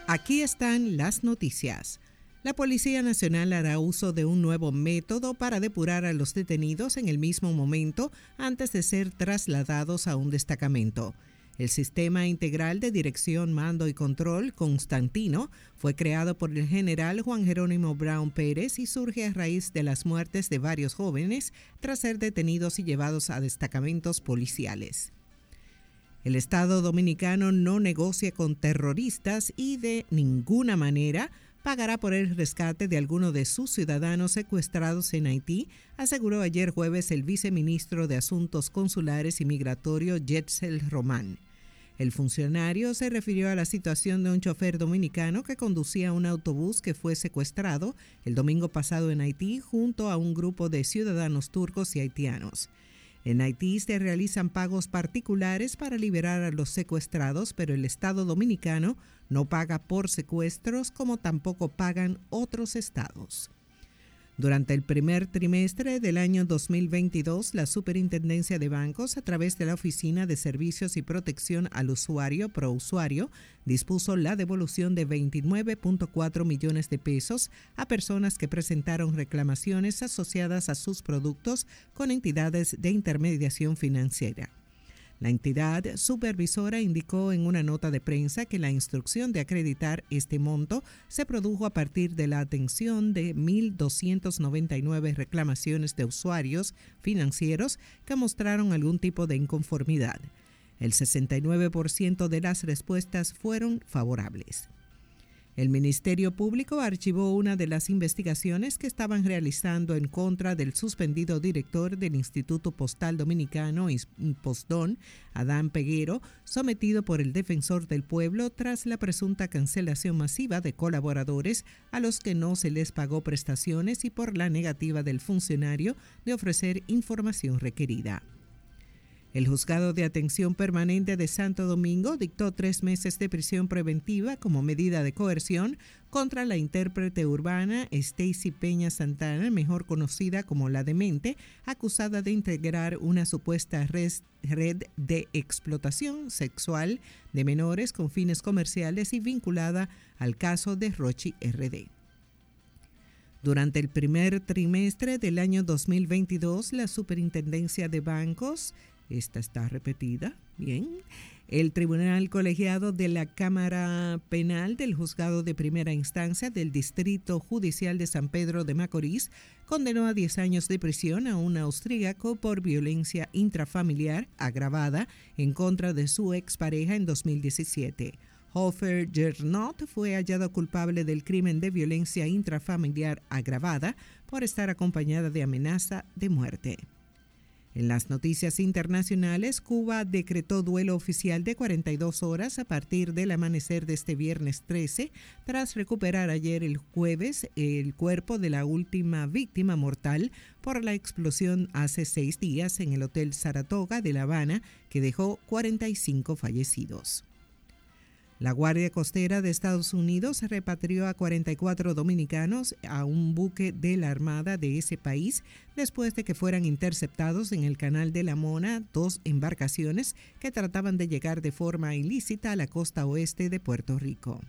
Aquí están las noticias. La Policía Nacional hará uso de un nuevo método para depurar a los detenidos en el mismo momento antes de ser trasladados a un destacamento. El Sistema Integral de Dirección, Mando y Control, Constantino, fue creado por el general Juan Jerónimo Brown Pérez y surge a raíz de las muertes de varios jóvenes tras ser detenidos y llevados a destacamentos policiales. El Estado dominicano no negocia con terroristas y de ninguna manera pagará por el rescate de alguno de sus ciudadanos secuestrados en Haití, aseguró ayer jueves el viceministro de Asuntos Consulares y Migratorio, Jetzel Román. El funcionario se refirió a la situación de un chofer dominicano que conducía un autobús que fue secuestrado el domingo pasado en Haití junto a un grupo de ciudadanos turcos y haitianos. En Haití se realizan pagos particulares para liberar a los secuestrados, pero el Estado dominicano no paga por secuestros como tampoco pagan otros estados. Durante el primer trimestre del año 2022, la Superintendencia de Bancos, a través de la Oficina de Servicios y Protección al Usuario, ProUsuario, dispuso la devolución de 29.4 millones de pesos a personas que presentaron reclamaciones asociadas a sus productos con entidades de intermediación financiera. La entidad supervisora indicó en una nota de prensa que la instrucción de acreditar este monto se produjo a partir de la atención de 1.299 reclamaciones de usuarios financieros que mostraron algún tipo de inconformidad. El 69% de las respuestas fueron favorables. El Ministerio Público archivó una de las investigaciones que estaban realizando en contra del suspendido director del Instituto Postal Dominicano, Postdon, Adán Peguero, sometido por el Defensor del Pueblo tras la presunta cancelación masiva de colaboradores a los que no se les pagó prestaciones y por la negativa del funcionario de ofrecer información requerida. El Juzgado de Atención Permanente de Santo Domingo dictó 3 meses de prisión preventiva como medida de coerción contra la intérprete urbana Stacy Peña Santana, mejor conocida como La Demente, acusada de integrar una supuesta red de explotación sexual de menores con fines comerciales y vinculada al caso de Rochi RD. Durante el primer trimestre del año 2022, la Superintendencia de Bancos, esta está repetida, bien, el Tribunal Colegiado de la Cámara Penal del Juzgado de Primera Instancia del Distrito Judicial de San Pedro de Macorís condenó a 10 años de prisión a un austríaco por violencia intrafamiliar agravada en contra de su expareja en 2017. Hofer Gernot fue hallado culpable del crimen de violencia intrafamiliar agravada por estar acompañada de amenaza de muerte. En las noticias internacionales, Cuba decretó duelo oficial de 42 horas a partir del amanecer de este viernes 13, tras recuperar ayer el jueves el cuerpo de la última víctima mortal por la explosión hace 6 días en el Hotel Saratoga de La Habana, que dejó 45 fallecidos. La Guardia Costera de Estados Unidos repatrió a 44 dominicanos a un buque de la Armada de ese país después de que fueran interceptados en el Canal de la Mona 2 embarcaciones que trataban de llegar de forma ilícita a la costa oeste de Puerto Rico.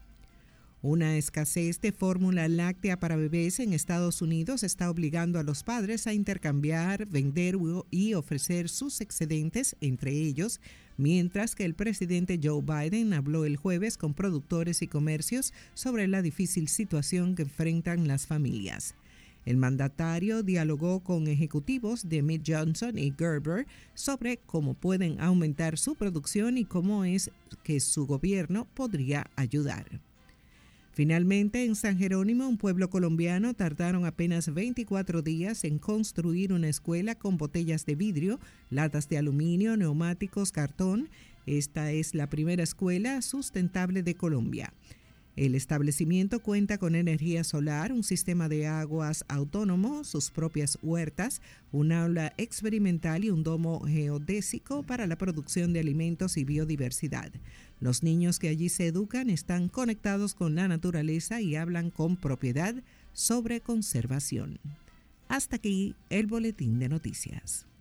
Una escasez de fórmula láctea para bebés en Estados Unidos está obligando a los padres a intercambiar, vender y ofrecer sus excedentes entre ellos, mientras que el presidente Joe Biden habló el jueves con productores y comercios sobre la difícil situación que enfrentan las familias. El mandatario dialogó con ejecutivos de Mead Johnson y Gerber sobre cómo pueden aumentar su producción y cómo es que su gobierno podría ayudar. Finalmente, en San Jerónimo, un pueblo colombiano, tardaron apenas 24 días en construir una escuela con botellas de vidrio, latas de aluminio, neumáticos, cartón. Esta es la primera escuela sustentable de Colombia. El establecimiento cuenta con energía solar, un sistema de aguas autónomo, sus propias huertas, un aula experimental y un domo geodésico para la producción de alimentos y biodiversidad. Los niños que allí se educan están conectados con la naturaleza y hablan con propiedad sobre conservación. Hasta aquí el boletín de noticias.